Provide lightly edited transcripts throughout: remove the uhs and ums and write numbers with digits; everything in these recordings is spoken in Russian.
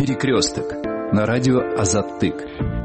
«Перекресток» на радио «Азаттык».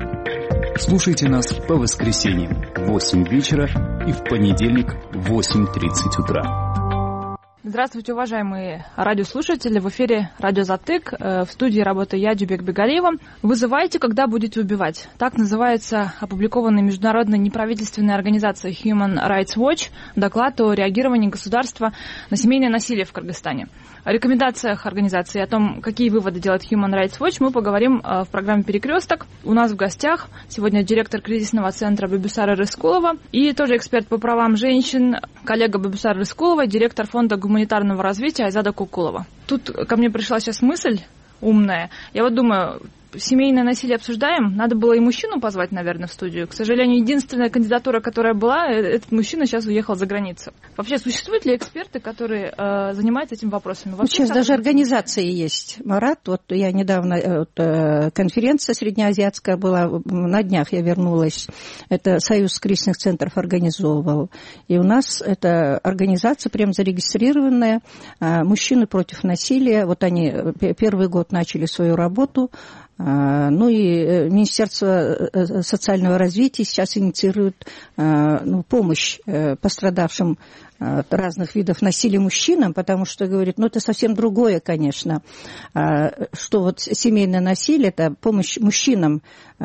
Слушайте нас по воскресеньям в 8 вечера и в понедельник в 8:30 утра. Здравствуйте, уважаемые радиослушатели. В эфире радио «Азаттык». В студии работаю я, Дюбек Бегалиева. «Вызывайте, когда будете убивать». Так называется опубликованный международной неправительственной организацией Human Rights Watch доклад о реагировании государства на семейное насилие в Кыргызстане. О рекомендациях организации, о том, какие выводы делает Human Rights Watch, мы поговорим в программе «Перекресток». У нас в гостях сегодня директор кризисного центра Бибисара Рыскулова и тоже эксперт по правам женщин, коллега Бибисара Рыскулова, директор фонда гуманитарного развития Айзада Кукулова. Тут ко мне пришла сейчас мысль умная. Я вот думаю, семейное насилие обсуждаем, надо было и мужчину позвать, наверное, в студию. К сожалению, единственная кандидатура, которая была, этот мужчина сейчас уехал за границу. Вообще, существуют ли эксперты, которые занимаются этими вопросами? Вообще, сейчас даже организации есть. Марат, вот я недавно, конференция среднеазиатская была, на днях я вернулась. Это Союз кризисных центров организовывал. И у нас эта организация прям зарегистрированная. Мужчины против насилия. Вот они первый год начали свою работу. Ну и Министерство социального развития сейчас инициирует помощь пострадавшим от разных видов насилия мужчинам, потому что, говорит, это совсем другое, конечно, что вот семейное насилие – это помощь мужчинам,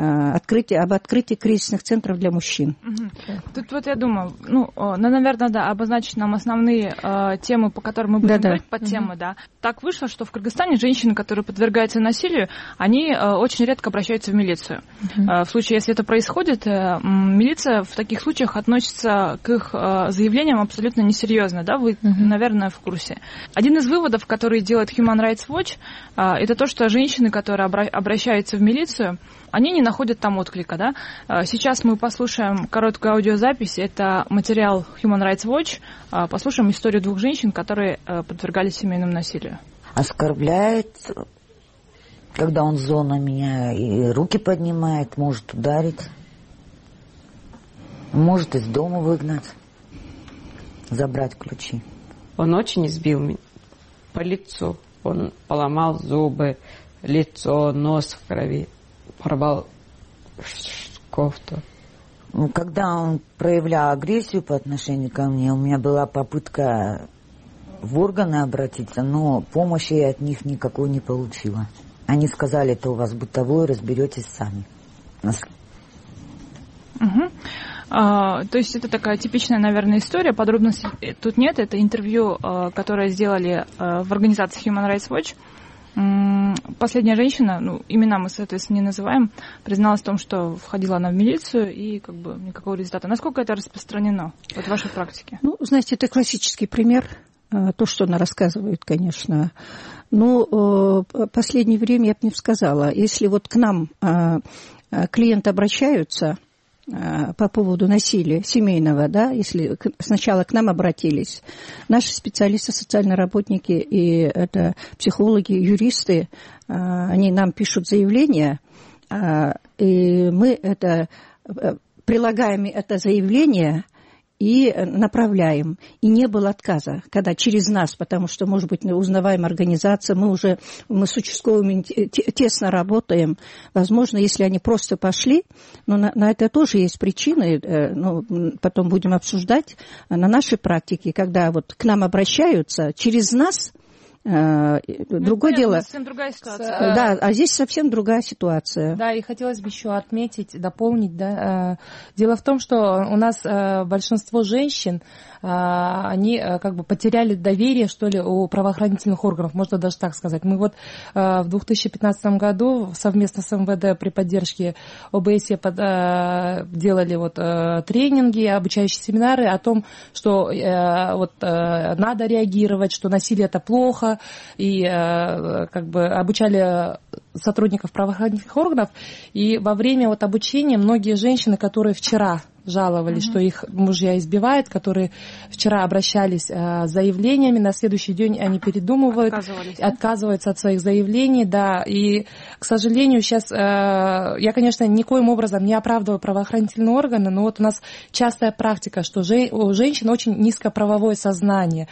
об открытии кризисных центров для мужчин. Тут вот я думаю, наверное, да, обозначить нам основные темы, по которым мы будем говорить, подтемы, да. Так вышло, что в Кыргызстане женщины, которые подвергаются насилию, они очень редко обращаются в милицию. В случае, если это происходит, милиция в таких случаях относится к их заявлениям абсолютно несерьезно, да, вы, наверное, в курсе. Один из выводов, который делает Human Rights Watch, это то, что женщины, которые обращаются в милицию, они не находят там отклика, да. Сейчас мы послушаем короткую аудиозапись, это материал Human Rights Watch, послушаем историю двух женщин, которые подвергались семейному насилию. Оскорбляет, когда он зло на меня, и руки поднимает, может ударить, может из дома выгнать. Забрать ключи. Он очень избил меня по лицу. Он поломал зубы, лицо, нос в крови. Порвал кофту. Когда он проявлял агрессию по отношению ко мне, у меня была попытка в органы обратиться, но помощи я от них никакой не получила. Они сказали, это у вас бытовое, разберетесь сами. То есть это такая типичная, наверное, история, подробностей тут нет, это интервью, которое сделали в организации Human Rights Watch. Последняя женщина, имена мы, соответственно, не называем, призналась в том, что входила она в милицию и никакого результата. Насколько это распространено в вашей практике? Знаете, это классический пример, то, что она рассказывает, конечно. Но в последнее время я бы не сказала, если вот к нам клиенты обращаются по поводу насилия семейного, да, если сначала к нам обратились, наши специалисты, социальные работники и это психологи, юристы, они нам пишут заявление, и мы прилагаем это заявление и направляем. И не было отказа, когда через нас, потому что, может быть, узнаваемая организация, мы с участковыми тесно работаем. Возможно, если они просто пошли, но на это тоже есть причины, потом будем обсуждать на нашей практике, когда вот к нам обращаются через нас. Другое дело. Совсем другая ситуация. Да, а здесь совсем другая ситуация. Да, и хотелось бы еще отметить, дополнить, да. Дело в том, что у нас большинство женщин, они потеряли доверие, что ли, у правоохранительных органов, можно даже так сказать. Мы вот в 2015 году совместно с МВД при поддержке ОБСЕ делали тренинги, обучающие семинары о том, что надо реагировать, что насилие это плохо, и обучали сотрудников правоохранительных органов. И во время обучения многие женщины, которые вчера жаловались, что их мужья избивают, которые вчера обращались с заявлениями, на следующий день они передумывают, отказываются от своих заявлений, да, и, к сожалению, сейчас, я, конечно, никоим образом не оправдываю правоохранительные органы, но вот у нас частая практика, что у женщин очень низкое правовое сознание,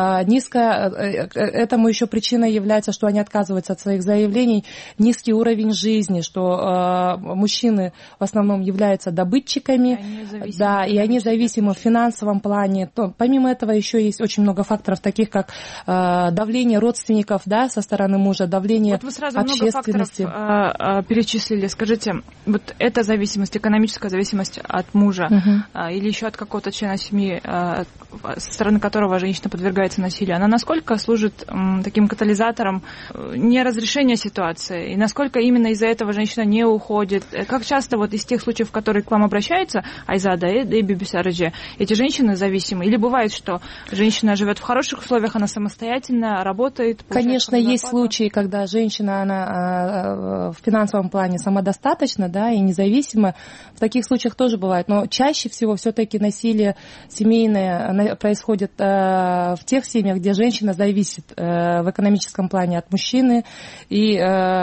этому еще причиной является, что они отказываются от своих заявлений, низкий уровень жизни, что мужчины в основном являются добытчиками, да, и они зависимы в финансовом плане. Помимо этого еще есть очень много факторов, таких как давление родственников, да, со стороны мужа, давление вот вы сразу общественности. Много факторов перечислили. Скажите, вот эта зависимость, экономическая зависимость от мужа или еще от какого-то члена семьи, со стороны которого женщина подвергается насилию, она насколько служит таким катализатором неразрешения ситуации? И насколько именно из-за этого женщина не уходит? Как часто вот из тех случаев, в которые к вам обращаются, Айзада и Бибисараджи, эти женщины зависимы? Или бывает, что женщина живет в хороших условиях, она самостоятельно работает? Конечно, есть случаи, когда женщина, она в финансовом плане самодостаточна, да, и независима. В таких случаях тоже бывает. Но чаще всего все-таки насилие семейное происходит в тех семьях, где женщина зависит в экономическом плане от мужчины. И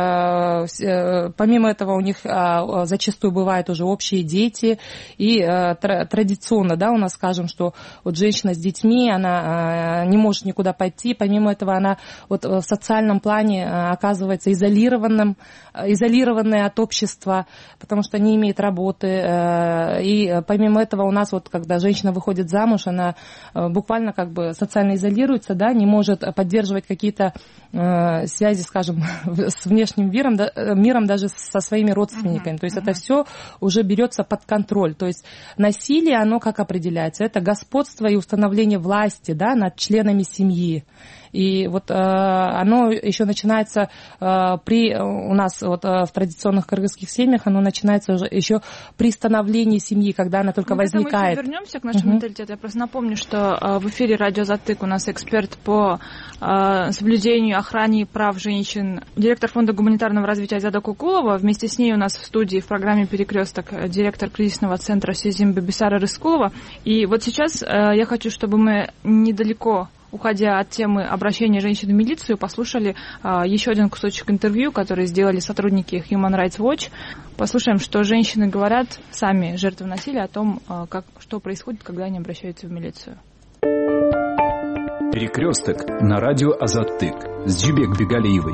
помимо этого у них зачастую бывают уже общие дети. И традиционно, да, у нас скажем, что вот женщина с детьми, она не может никуда пойти. Помимо этого она вот в социальном плане оказывается изолированная от общества, потому что не имеет работы. И помимо этого у нас вот, когда женщина выходит замуж, она буквально как бы социально изолируется, да, не может поддерживать какие-то связи, скажем, с внешним миром, даже со своими родственниками. То есть это все уже берется под контроль. То есть насилие, оно как определяется? Это господство и установление власти, да, над членами семьи. И вот оно еще начинается у нас вот, в традиционных кыргызских семьях, оно начинается уже еще при становлении семьи, когда она только возникает. Мы вернемся к нашему менталитету. Я просто напомню, что в эфире «Радио Затык» у нас эксперт по соблюдению, охране прав женщин, директор Фонда гуманитарного развития Айзада Кукулова. Вместе с ней у нас в студии в программе «Перекресток» директор кризисного центра Сезим Бибисара Рыскулова. И вот сейчас я хочу, чтобы мы недалеко, уходя от темы обращения женщин в милицию, послушали еще один кусочек интервью, который сделали сотрудники Human Rights Watch. Послушаем, что женщины говорят, сами жертвы насилия, о том, что происходит, когда они обращаются в милицию. Перекресток на радио Азаттык с Джибек Бегалиевой.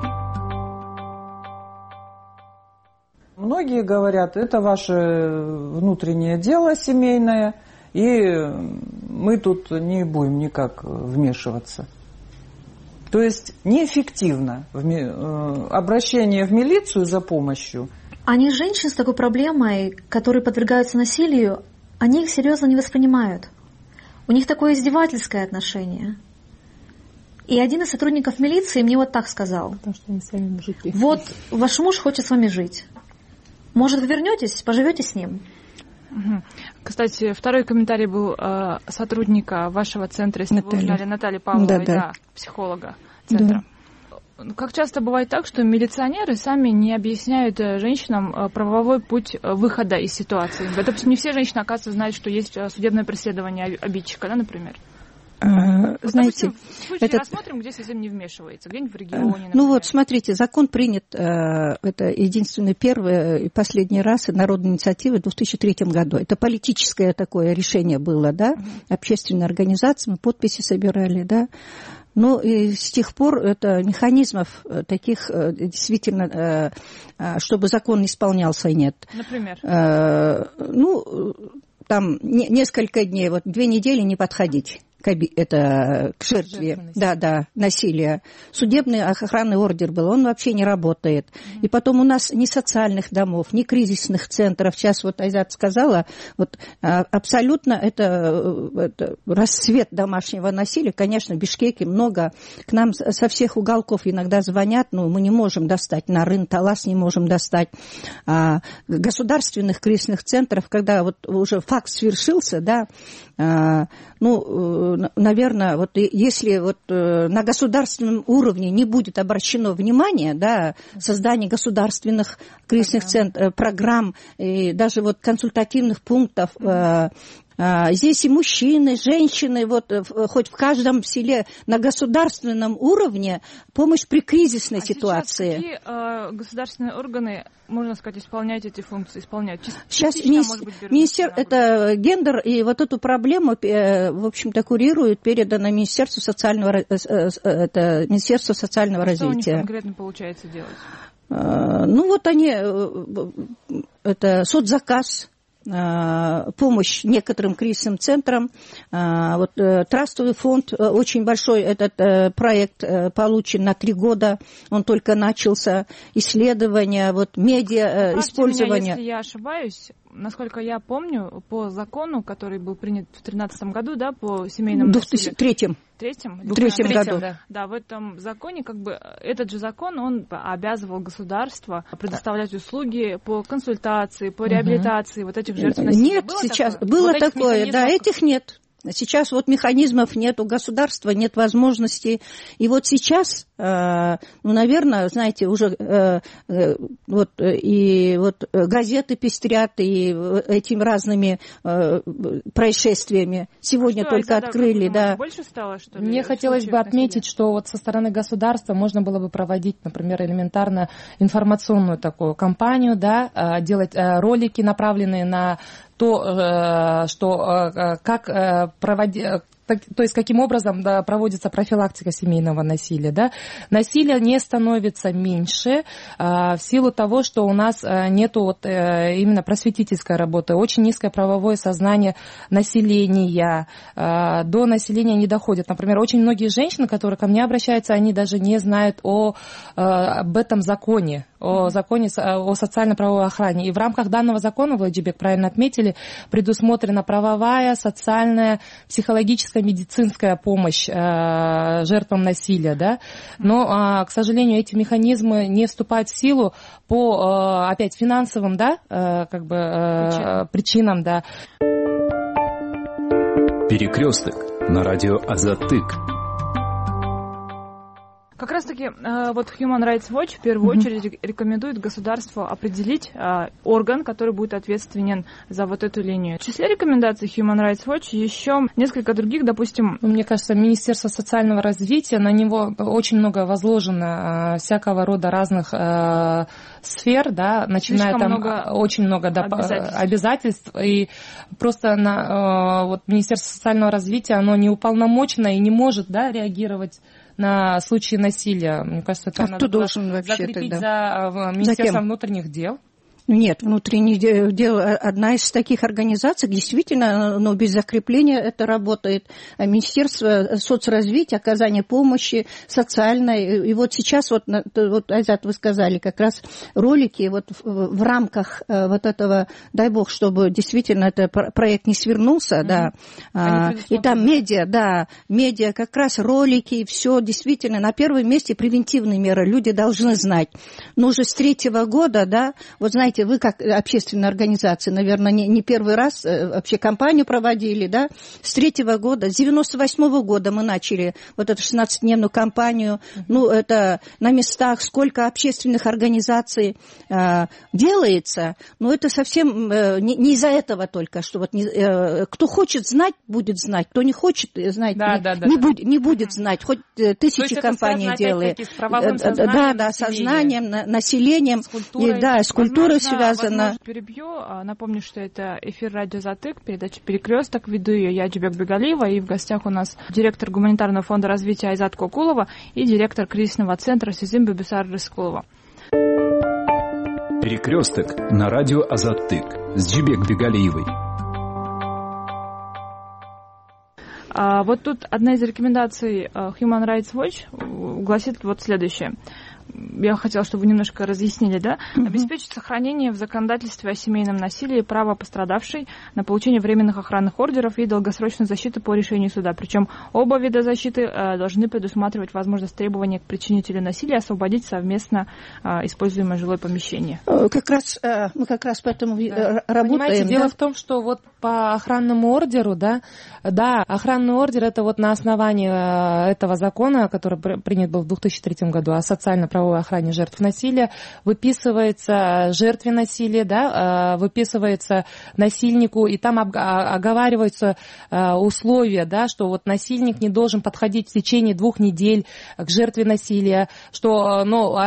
Многие говорят, это ваше внутреннее дело семейное, и мы тут не будем никак вмешиваться. То есть неэффективно обращение в милицию за помощью. Они женщин с такой проблемой, которые подвергаются насилию, они их серьезно не воспринимают. У них такое издевательское отношение. И один из сотрудников милиции мне вот так сказал. Потому что они сами мужики. Вот ваш муж хочет с вами жить. Может, вы вернетесь, поживете с ним? Кстати, второй комментарий был сотрудника вашего центра, если вы узнали, Натальи Павловой, да, психолога центра. Да. Как часто бывает так, что милиционеры сами не объясняют женщинам правовой путь выхода из ситуации? Допустим, не все женщины, оказывается, знают, что есть судебное преследование обидчика, да, например? Знаете, допустим, рассмотрим, где совсем не вмешивается, где-нибудь в регионе, например. Ну вот, смотрите, закон принят, это единственный первый и последний раз народной инициативы в 2003 году. Это политическое такое решение было, да, общественной организации, мы подписи собирали, да. Ну, и с тех пор это механизмов таких действительно, чтобы закон исполнялся, нет. Например? Там несколько дней, вот 2 недели не подходить к жертве, насилия. Судебный охранный ордер был, он вообще не работает. И потом у нас ни социальных домов, ни кризисных центров. Сейчас вот Айзат сказала, вот абсолютно это расцвет домашнего насилия. Конечно, в Бишкеке много. К нам со всех уголков иногда звонят, но мы не можем достать, на Рын-Талас не можем достать. Государственных кризисных центров, когда вот уже факт свершился, да, наверное, вот если вот на государственном уровне не будет обращено внимание, да, создание государственных кризисных центров, программ, и даже вот консультативных пунктов, здесь и мужчины, женщины, вот хоть в каждом селе на государственном уровне помощь при кризисной ситуации. Сейчас какие государственные органы, можно сказать, исполняют эти функции? Сейчас министерство, это гендер, и вот эту проблему, в общем-то, курирует, передано Министерству социального развития. Что у них конкретно получается делать? Ну вот они, это соцзаказ, помощь некоторым кризисным центрам. Вот трастовый фонд, очень большой этот проект получен на 3 года, он только начался, исследования, вот медиа, использование. Меня, если я ошибаюсь, насколько я помню, по закону, который был принят в 2013 году, да, по семейному насилию. В 2003 году. Да, в этом законе, как бы, этот же закон, он обязывал государство предоставлять услуги по консультации, по реабилитации вот этих жертв насилия. Нет, сейчас было такое, да, этих нет. Сейчас вот механизмов нет, у государства нет возможностей. И вот сейчас, наверное, знаете, уже вот газеты пестрят и этими разными происшествиями. Сегодня только открыли, да. Больше стало, что ли? Мне хотелось бы отметить, что вот со стороны государства можно было бы проводить, например, элементарно информационную такую кампанию, да, делать ролики, направленные на то, что как проводить, то есть каким образом, да, проводится профилактика семейного насилия. Да? Насилие не становится меньше в силу того, что у нас нет вот, именно просветительской работы. Очень низкое правовое сознание населения. До населения не доходит. Например, очень многие женщины, которые ко мне обращаются, они даже не знают об этом законе, о законе о социально-правовой охране. И в рамках данного закона, Владимир правильно отметили, предусмотрена правовая, социальная, психологическая, медицинская помощь жертвам насилия, да? Но, к сожалению, эти механизмы не вступают в силу по, опять, финансовым, да, как бы, причинам, да. Перекресток на радио Азатык. Как раз-таки вот Human Rights Watch в первую очередь рекомендует государству определить орган, который будет ответственен за вот эту линию. В числе рекомендаций Human Rights Watch еще несколько других, допустим... Мне кажется, Министерство социального развития, на него очень много возложено всякого рода разных сфер, да, начиная там очень много обязательств. И просто вот Министерство социального развития, оно не уполномочено и не может, да, реагировать на случаи насилия. Мне кажется, это надо закрепить за Министерством внутренних дел. Нет, внутренних дел одна из таких организаций, действительно, но без закрепления это работает. А Министерство соцразвития, оказания помощи социальной. И вот сейчас, вот Айзат, вы сказали, как раз ролики вот в рамках вот этого, дай бог, чтобы действительно этот проект не свернулся, да. И там медиа, как раз ролики, все действительно на первом месте превентивные меры. Люди должны знать. Но уже с 3-го года, да, вот знаете, вы как общественная организация, наверное, не первый раз вообще кампанию проводили, да, с 3-го года, с 98-го года мы начали вот эту 16-дневную кампанию, ну, это на местах, сколько общественных организаций делается, но это совсем не из-за этого только, что вот кто хочет знать, будет знать, кто не хочет знать, не будет знать, хоть тысячи компаний делает. Да, сознанием, населением, с культурой связано. Перебью. Напомню, что это эфир радио Азатык, передача «Перекресток». Веду ее я, Джубек Бегалиева, и в гостях у нас директор гуманитарного фонда развития Айзат Кокулова и директор кризисного центра Сезим Бибисар Рыскулова. Перекресток на радио Азатык с Джубек Бегалиевой. Вот тут одна из рекомендаций Human Rights Watch гласит вот следующее. Я хотела, чтобы вы немножко разъяснили, да? Обеспечить сохранение в законодательстве о семейном насилии права пострадавшей на получение временных охранных ордеров и долгосрочной защиты по решению суда. Причем оба вида защиты должны предусматривать возможность требования к причинителю насилия освободить совместно используемое жилое помещение. Мы как раз поэтому работаем. Понимаете, дело в том, что вот по охранному ордеру, да, охранный ордер — это вот на основании этого закона, который принят был в 2003 году о социально-правовой охране жертв насилия, выписывается жертве насилия, да, выписывается насильнику, и там оговариваются условия, да, что вот насильник не должен подходить в течение 2 недель к жертве насилия, что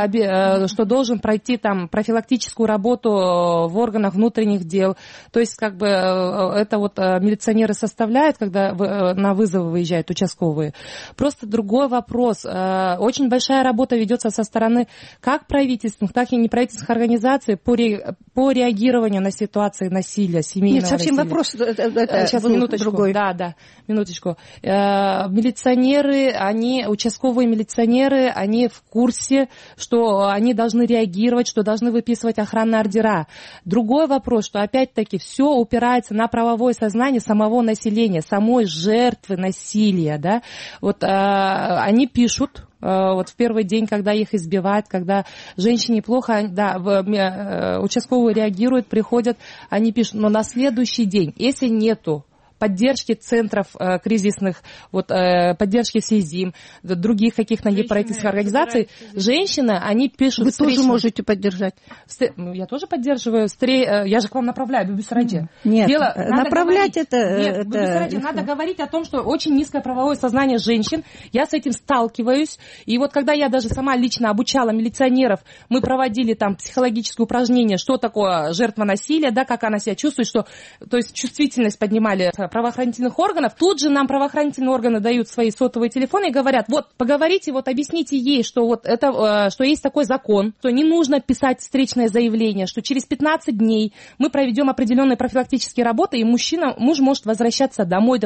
должен пройти там профилактическую работу в органах внутренних дел. То есть как бы это вот милиционеры составляют, когда на вызовы выезжают участковые. Просто другой вопрос. Очень большая работа ведется со стороны как правительственных, так и неправительственных организаций по реагированию на ситуации насилия, семейного насилия. Нет, совсем вопрос. Сейчас, минуточку. Другой. Да, минуточку. Милиционеры, участковые милиционеры, они в курсе, что они должны реагировать, что должны выписывать охранные ордера. Другой вопрос, что опять-таки все упирается на правовое сознание самого населения, самой жертвы насилия. Да? Вот они пишут, вот в первый день, когда их избивают, когда женщине плохо, да, участковые реагируют, приходят, они пишут, но на следующий день, если нету поддержки центров кризисных, вот, поддержки СИЗИМ, других каких-то неправительственных организаций, женщины, они пишут... Вы тоже можете поддержать. Я тоже поддерживаю. Я же к вам направляю, Бибисараджи. Нет, направлять Нет, Бибисараджи, надо говорить о том, что очень низкое правовое сознание женщин. Я с этим сталкиваюсь. И вот когда я даже сама лично обучала милиционеров, мы проводили там психологические упражнения, что такое жертва насилия, да, как она себя чувствует, что, то есть чувствительность поднимали правоохранительных органов, тут же нам правоохранительные органы дают свои сотовые телефоны и говорят, вот, поговорите, вот, объясните ей, что вот это, что есть такой закон, что не нужно писать встречное заявление, что через 15 дней мы проведем определенные профилактические работы, и муж может возвращаться домой.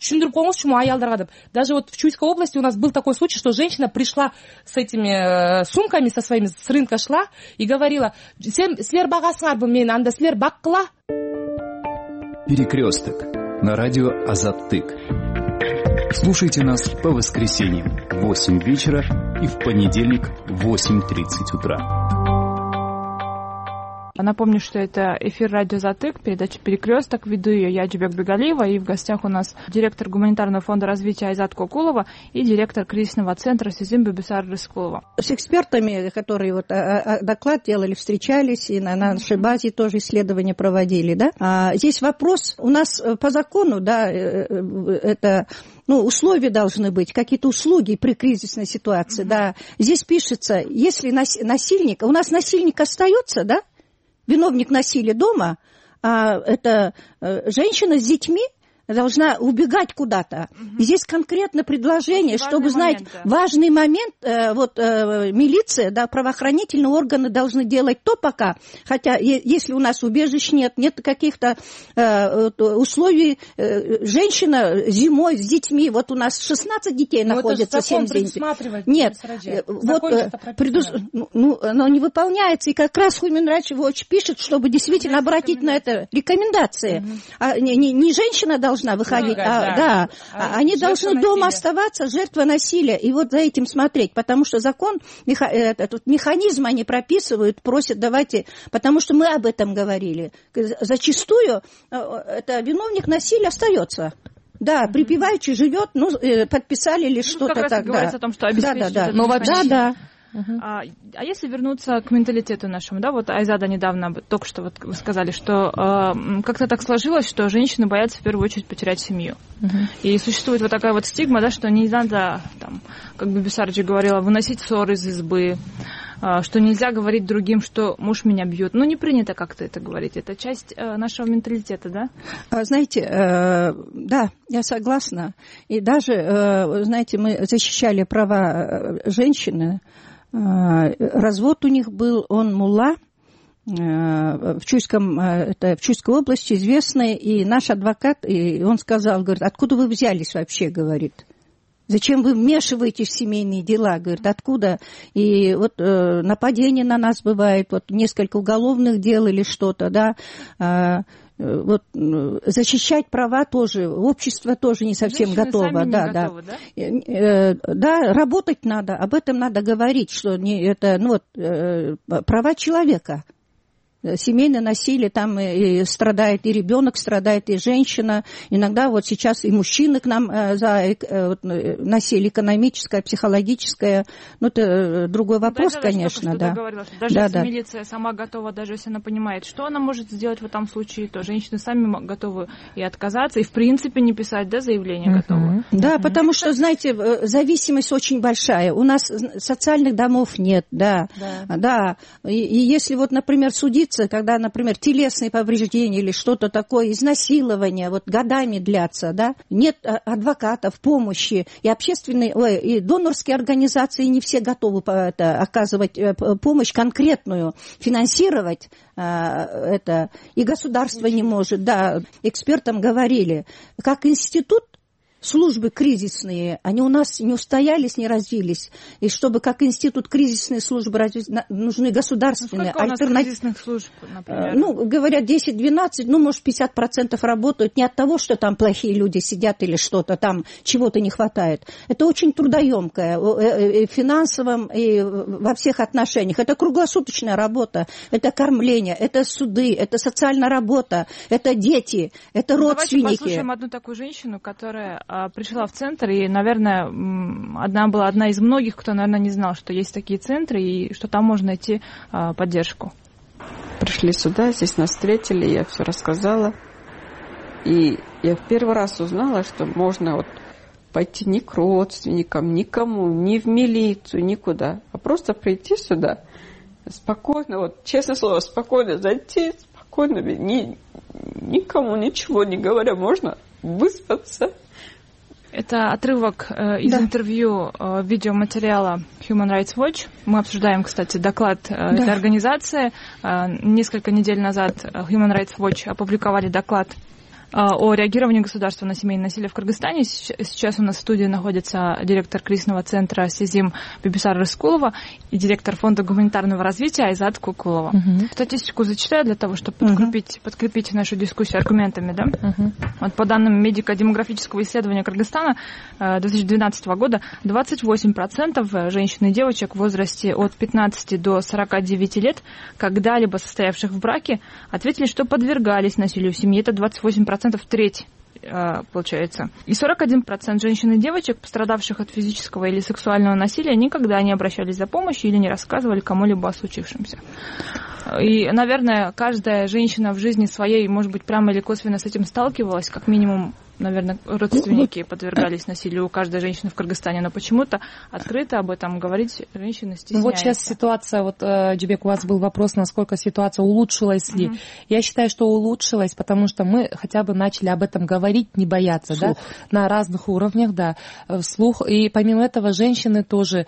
Даже вот в Чуйской области у нас был такой случай, что женщина пришла с этими сумками, со своими, с рынка шла и говорила, Перекресток на радио Азаттык. Слушайте нас по воскресеньям в 8 вечера и в понедельник в 8:30 утра. Напомню, что это эфир радио Азаттык, передача «Перекресток». Веду ее я, Джубек Бегалиева, и в гостях у нас директор гуманитарного фонда развития Айзат Кокулова и директор кризисного центра СИЗИМ Бибисара Рыскулова. С экспертами, которые вот доклад делали, встречались, и на нашей базе тоже исследования проводили, да. Здесь вопрос у нас по закону, да, это... условия должны быть, какие-то услуги при кризисной ситуации, да. Здесь пишется, если насильник, у нас насильник остается, да, виновник насилия дома, это женщина с детьми должна убегать куда-то. И здесь конкретно предложение, чтобы знать важный момент, милиция, да, правоохранительные органы должны делать то пока, хотя если у нас убежищ нет каких-то условий, женщина зимой с детьми, вот у нас 16 детей находится, 7 детей. Нет, оно не выполняется, и как раз Human Rights Watch пишет, чтобы действительно обратить на это рекомендации. Не женщина должна выходить, они должны дома оставаться, жертва насилия, и вот за этим смотреть, потому что закон, этот механизм они прописывают, просят, давайте, потому что мы об этом говорили. Зачастую это виновник насилия остается. Да, припеваючи живет, подписали или что-то как раз так. Говорится о том, что обеспечить. Да. А если вернуться к менталитету нашему, да, вот Айзада недавно, только что вот вы сказали, что как-то так сложилось, что женщины боятся в первую очередь потерять семью. И существует вот такая вот стигма, да, что не надо, там, как бы Бибисараджи говорила, выносить ссоры из избы, что нельзя говорить другим, что муж меня бьет. Не принято как-то это говорить. Это часть нашего менталитета, да? Знаете, да, я согласна. И даже, знаете, мы защищали права женщины. Развод у них был, он мулла, в Чуйской области известный, и наш адвокат, и он сказал, говорит, откуда вы взялись вообще, говорит. Зачем вы вмешиваетесь в семейные дела? Говорит, откуда? И вот нападение на нас бывает, вот несколько уголовных дел или что-то, да. Вот защищать права тоже, общество тоже не совсем женщины готово. Сами да, не готовы, да? Да, работать надо, об этом надо говорить, что это права человека. Семейное насилие, там и страдает и ребенок, страдает и женщина. Иногда вот сейчас и мужчины к нам за насилие экономическое, психологическое. Ну, это другой вопрос, конечно. Да. Говорила, что даже если милиция сама готова, даже если она понимает, что она может сделать в этом случае, то женщины сами готовы и отказаться, и в принципе не писать заявление готовы. Да, потому что, знаете, зависимость очень большая. У нас социальных домов нет, да. И если вот, например, судиться, когда, например, телесные повреждения или что-то такое, изнасилование, вот годами длятся, да, нет адвокатов, помощи, и общественные, и донорские организации не все готовы оказывать помощь конкретную, финансировать это, и государство не может, да, экспертам говорили, как институт, службы кризисные, они у нас не устоялись, не развились. И чтобы как институт кризисные службы развить, нужны государственные, альтернативные. Сколько у нас кризисных служб, например? Ну, говорят, 10-12, ну, может, 50% работают не от того, что там плохие люди сидят или что-то, там чего-то не хватает. Это очень трудоемкое и в финансовом, и во всех отношениях. Это круглосуточная работа, это кормление, это суды, это социальная работа, это дети, это родственники. Давайте послушаем одну такую женщину, которая пришла в центр, и, наверное, была одна из многих, кто, наверное, не знал, что есть такие центры, и что там можно найти поддержку. Пришли сюда, здесь нас встретили, я все рассказала. И я в первый раз узнала, что можно вот пойти не к родственникам, никому, ни в милицию, никуда, а просто прийти сюда, спокойно, вот, честное слово, спокойно зайти, спокойно, никому ничего не говоря, можно выспаться. Это отрывок из интервью видеоматериала Human Rights Watch. Мы обсуждаем, кстати, доклад этой организации. Несколько недель назад Human Rights Watch опубликовали доклад о реагировании государства на семейное насилие в Кыргызстане. Сейчас у нас в студии находится директор кризисного центра Сезим Бибисара Рыскулова и директор фонда гуманитарного развития Айзат Кукулова. Статистику зачитаю для того, чтобы подкрепить нашу дискуссию аргументами. Да? Вот по данным медико-демографического исследования Кыргызстана 2012 года 28% женщин и девочек в возрасте от 15 до 49 лет, когда-либо состоявших в браке, ответили, что подвергались насилию в семье. Это 28%, треть, получается. И 41% женщин и девочек, пострадавших от физического или сексуального насилия, никогда не обращались за помощью или не рассказывали кому-либо о случившемся. И, наверное, каждая женщина в жизни своей, может быть, прямо или косвенно с этим сталкивалась, как минимум, наверное, родственники подвергались насилию у каждой женщины в Кыргызстане, но почему-то открыто об этом говорить женщины стесняются. Вот сейчас ситуация, вот, Джибек, у вас был вопрос, насколько ситуация улучшилась ли. Я считаю, что улучшилась, потому что мы хотя бы начали об этом говорить, не бояться, да, на разных уровнях, да, вслух. И помимо этого женщины тоже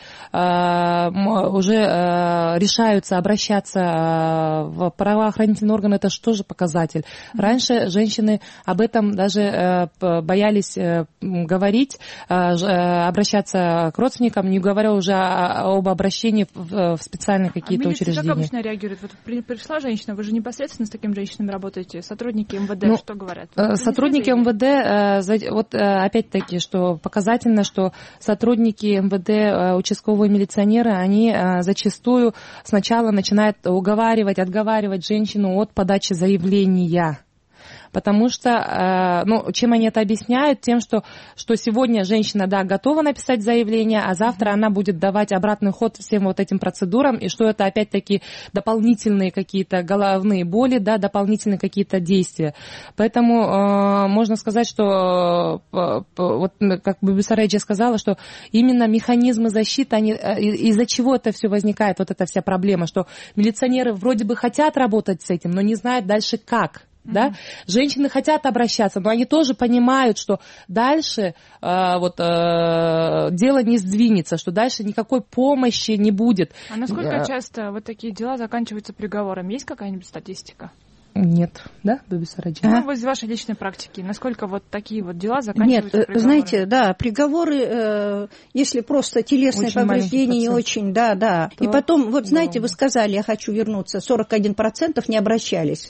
уже решаются обращаться в правоохранительные органы, это же тоже показатель. Раньше женщины об этом даже боялись говорить, обращаться к родственникам, не говоря уже об обращении в специальные какие-то учреждения. Как обычно реагирует? Вот пришла женщина, вы же непосредственно с такими женщинами работаете, сотрудники МВД, что говорят? Сотрудники МВД, вот опять-таки, что показательно, что сотрудники МВД, участковые милиционеры, они зачастую сначала начинают отговаривать женщину от подачи заявления. Потому что, чем они это объясняют? Тем, что сегодня женщина, да, готова написать заявление, а завтра она будет давать обратный ход всем вот этим процедурам, и что это опять-таки дополнительные какие-то головные боли, да, дополнительные какие-то действия. Поэтому можно сказать, что, вот как Бибисара сказала, что именно механизмы защиты, они, из-за чего это все возникает, вот эта вся проблема, что милиционеры вроде бы хотят работать с этим, но не знают дальше как. Да? Женщины хотят обращаться, но они тоже понимают, что дальше дело не сдвинется, что дальше никакой помощи не будет. А насколько часто вот такие дела заканчиваются приговором? Есть какая-нибудь статистика? Нет, да, Бибисара? Из вашей личной практики, насколько вот такие вот дела заканчиваются приговором? Нет, знаете, да, приговоры, если просто телесные повреждения не очень, да. И потом, вот знаете, вы сказали, я хочу вернуться, 41% не обращались.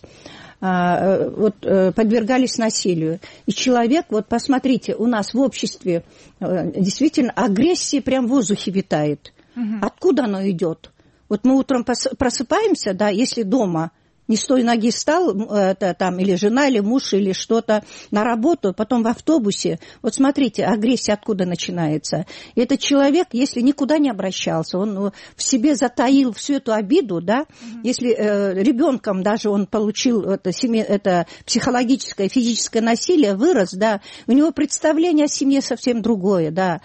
Подвергались насилию. И человек, вот посмотрите, у нас в обществе действительно агрессия прям в воздухе витает. Откуда она идет? Вот мы утром просыпаемся, да, если дома не с той ноги встал, там, или жена, или муж, или что-то, на работу, потом в автобусе. Вот смотрите, агрессия откуда начинается. И этот человек, если никуда не обращался, он в себе затаил всю эту обиду, да, если ребенком даже он получил это психологическое, физическое насилие, вырос, да, у него представление о семье совсем другое, да.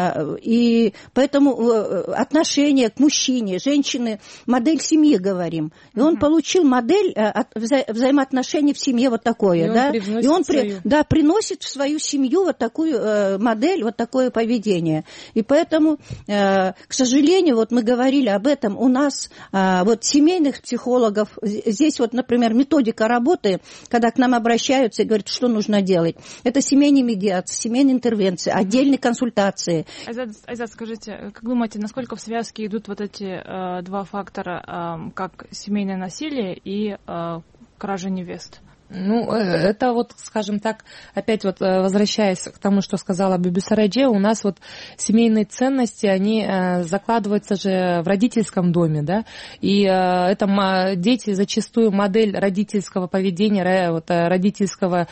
И поэтому отношение к мужчине, женщины, модель семьи, говорим. И он получил модель взаимоотношений в семье вот такое, и он приносит в свою семью вот такую модель, вот такое поведение. И поэтому, к сожалению, вот мы говорили об этом, у нас вот семейных психологов, здесь вот, например, методика работы, когда к нам обращаются и говорят, что нужно делать. Это семейные медиации, семейные интервенции, отдельные консультации. Айзат, скажите, как думаете, насколько в связке идут вот эти два фактора, как семейное насилие и кража невест? Ну, это вот, скажем так, опять вот возвращаясь к тому, что сказала Бибисарадже, у нас вот семейные ценности, они закладываются же в родительском доме, да, и это дети зачастую модель родительского поведения, вот, родительского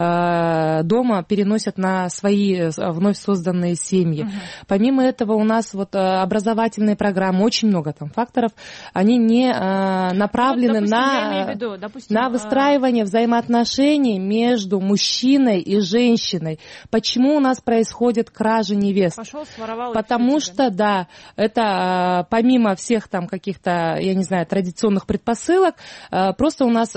дома переносят на свои вновь созданные семьи. Помимо этого у нас вот образовательные программы, очень много там факторов, они не направлены на выстраивание взаимоотношений между мужчиной и женщиной. Почему у нас происходит кража невест? Пошел, своровал. Потому что, да, это помимо всех там каких-то, я не знаю, традиционных предпосылок, просто у нас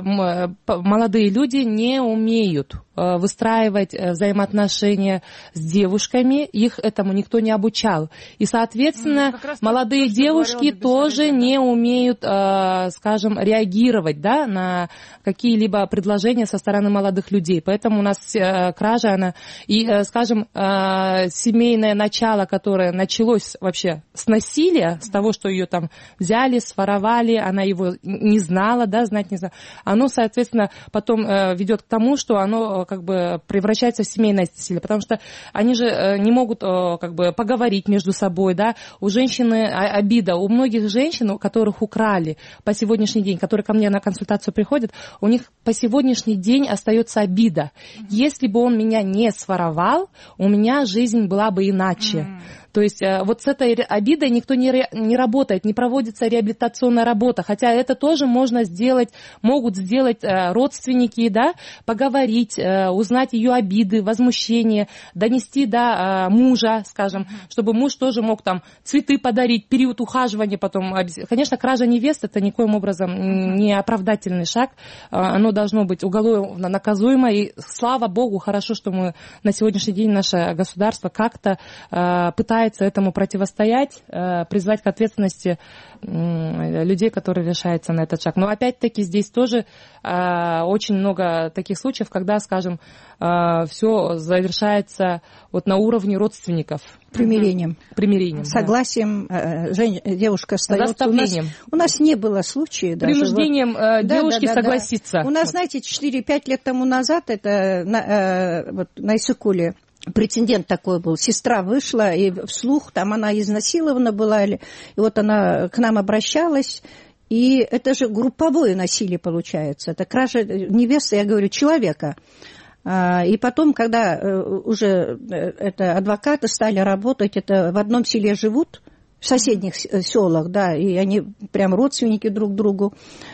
молодые люди не умеют выстраивать взаимоотношения с девушками, их этому никто не обучал. И, соответственно, молодые девушки тоже не умеют, скажем, реагировать, да, на какие-либо предложения со стороны молодых людей. Поэтому у нас кража, она... И, скажем, семейное начало, которое началось вообще с насилия, с того, что ее там взяли, своровали, она его не знала, да, знать не знала, оно, соответственно, потом ведет к тому, что оно как бы превращается в семейное насилие, потому что они же не могут как бы поговорить между собой, да, у женщины обида, у многих женщин, у которых украли по сегодняшний день, которые ко мне на консультацию приходят, у них по сегодняшний день остается обида. Если бы он меня не своровал, у меня жизнь была бы иначе. То есть вот с этой обидой никто не работает, не проводится реабилитационная работа, хотя это тоже можно сделать, могут сделать родственники, да, поговорить, узнать ее обиды, возмущения, донести до мужа, скажем, чтобы муж тоже мог там цветы подарить, период ухаживания потом. Конечно, кража невест это никоим образом не оправдательный шаг, оно должно быть уголовно наказуемо, и слава богу, хорошо, что мы на сегодняшний день, наше государство как-то пытается этому противостоять, призвать к ответственности людей, которые решаются на этот шаг. Но опять-таки здесь тоже очень много таких случаев, когда, скажем, все завершается вот на уровне родственников. Примирением. Согласием девушка остается. У нас не было случая. Принуждением девушки согласиться. У нас, знаете, 4-5 лет тому назад, это на Иссык-Куле, прецедент такой был. Сестра вышла, и вслух, там она изнасилована была, и вот она к нам обращалась, и это же групповое насилие получается. Это кража невесты, я говорю, человека. И потом, когда уже адвокаты стали работать, это в одном селе живут, в соседних селах, да, и они прям родственники друг другу.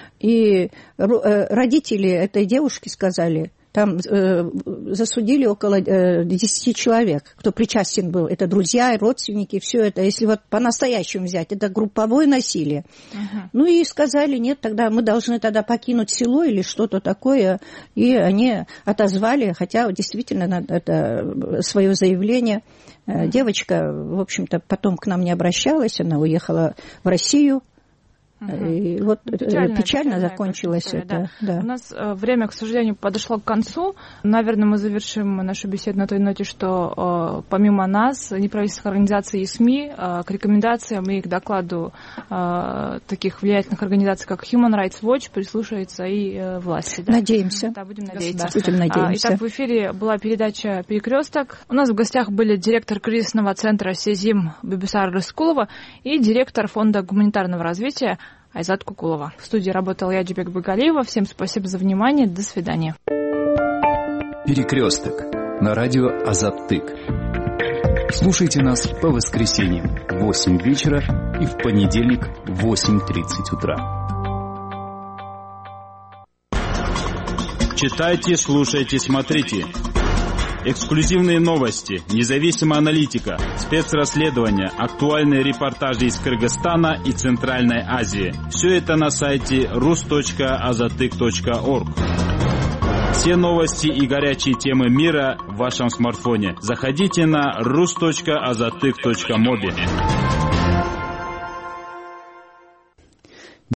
И родители этой девушки сказали... Там засудили около 10 человек, кто причастен был. Это друзья, родственники, все это. Если вот по-настоящему взять, это групповое насилие. Ну и сказали, нет, тогда мы должны тогда покинуть село или что-то такое. И они отозвали, хотя действительно это свое заявление. Девочка, в общем-то, потом к нам не обращалась, она уехала в Россию. И вот печально закончилось история, это. Да. У нас время, к сожалению, подошло к концу. Наверное, мы завершим нашу беседу на той ноте, что помимо нас, неправительственных организаций и СМИ, к рекомендациям и к докладу таких влиятельных организаций, как Human Rights Watch, прислушаются и власти. Да? Надеемся. Да, будем надеяться. Надеемся. Итак, в эфире была передача «Перекресток». У нас в гостях были директор кризисного центра «Сезим» Бибисара Рыскулова и директор фонда гуманитарного развития Айзат Кукулова. В студии работала я, Джубек Багалиева. Всем спасибо за внимание. До свидания. Перекресток на радио Азаттык. Слушайте нас по воскресеньям в 8 вечера и в понедельник в 8:30 утра. Читайте, слушайте, смотрите. Эксклюзивные новости, независимая аналитика, спецрасследования, актуальные репортажи из Кыргызстана и Центральной Азии. Все это на сайте rus.azatyk.org. Все новости и горячие темы мира в вашем смартфоне. Заходите на rus.azatyk.mobi.